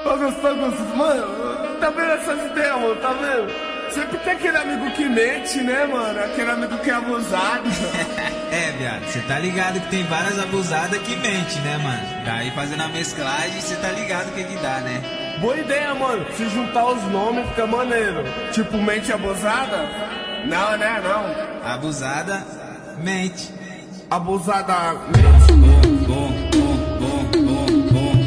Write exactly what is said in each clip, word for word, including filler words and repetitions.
Ô, gostou, gostou? Mano, tá vendo essas ideias, mano? Tá vendo? Sempre tem aquele amigo que mente, né, mano? Aquele amigo que é abusado. É, viado, cê tá ligado que tem várias abusadas que mente, né, mano? Daí fazendo a mesclagem, cê tá ligado o que que dá, né? Boa ideia, mano. Se juntar os nomes fica maneiro. Tipo, mente abusada? Não, né, não. Abusada, mente. Abusada, mente. Bom, bom, bom, bom, bom, bom.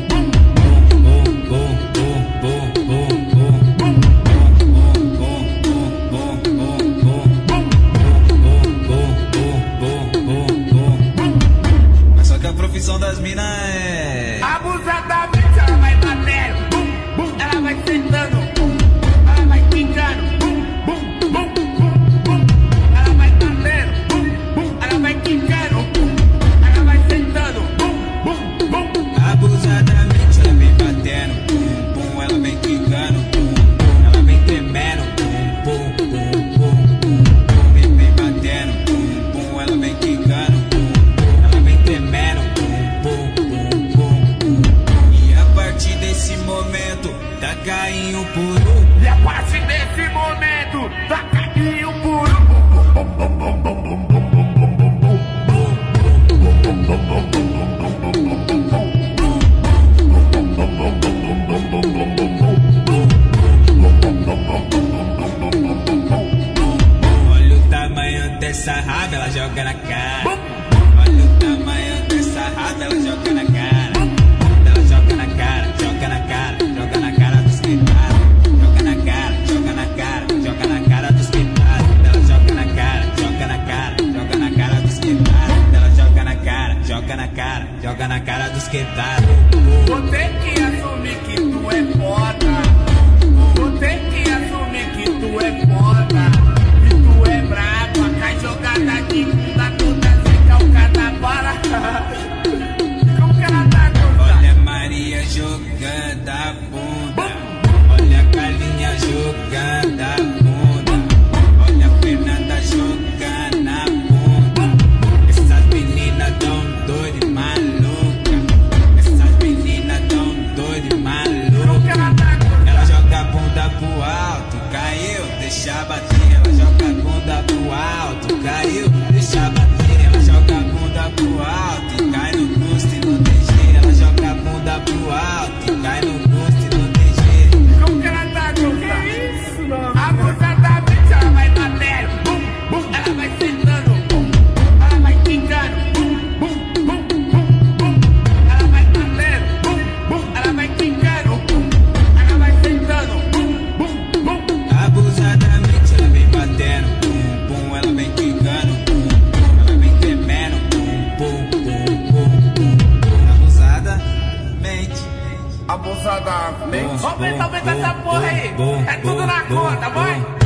A profissão das minas é... Abusadamente ela vai batendo, bum, bum, ela vai sentando, bum, ela vai quicando, bum, bum, bum, bum, bum, ela vai batendo, bum, bum, ela vai quicando, bum, ela vai sentando, bum, bum, bum. Abusadamente ela vem batendo, bum, bum, ela vem quicando, bum, bum, ela vem tremendo, bum, bum, bum, bum, bum, bum, vem, vem batendo, bum, bum, ela vem quicando, bum, bum, ela vem tremendo. Desse momento, tá caindo por um. E a partir desse momento, tá caindo por um. Olha o tamanho dessa raba, ela joga na cara. Olha o tamanho dessa raba, ela joga na cara. Ela joga na cara, joga na cara, joga na cara dos quebrados. Joga na cara, joga na cara, joga na cara dos quebrados. Ela joga na cara, joga na cara, joga na cara dos quebrados. Ela joga na cara, joga na cara, joga na cara dos quebrados. Vou ter que assumir que tu é foda. Vou ter que assumir que tu é foda. Que tu é braba, cai jogada de bunda toda recalcada para. Como que ela tá? Olha a Maria jogando a bunda. Olha a Carlinha jogando a bunda. Olha a Fernanda jogando a bunda. Essas meninas tão doidas e malucas. Essas meninas tão doidas e malucas. Ela joga a bunda pro alto, caiu, deixa bater. Ela joga a bunda pro alto, caiu, deixa bater. Ela joga a bunda pro alto e cai no custo e não tem jeito. Ela joga a bunda pro alto e cai no custo e não tem jeito. Como que ela tá, Gilda? Que isso, não? Abusadamente ela vai batendo, bum, bum, ela vai sentando, bum, ela vai quicando, bum, bum, bum, bum, bum, ela vai batendo, bum, bum, ela vai quicando, bum, ela vai sentando, bum, bum, bum. Abusadamente ela vem batendo, bum, bum, ela vem quicando, bum, bum, ela vem tremendo, bum, bum, bum, bum, bum. Abusadamente. Abusadamente. Bom, Aumenta, bom, aumenta essa bom, porra aí. bom, É tudo bom, na bom, conta, bom, vai.